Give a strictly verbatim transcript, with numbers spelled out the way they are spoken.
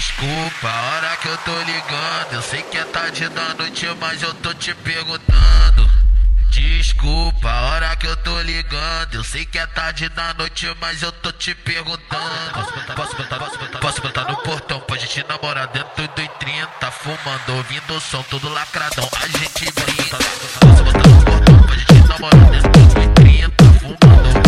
Desculpa a hora que eu tô ligando, eu sei que é tarde da noite, mas eu tô te perguntando. Desculpa a hora que eu tô ligando, eu sei que é tarde da noite, mas eu tô te perguntando. Posso botar, posso botar, posso botar, posso botar no portão pra gente namorar dentro do trinta, fumando, ouvindo o som, tudo lacradão, a gente brinca. Posso botar no portão pra gente namorar dentro do trinta, fumando.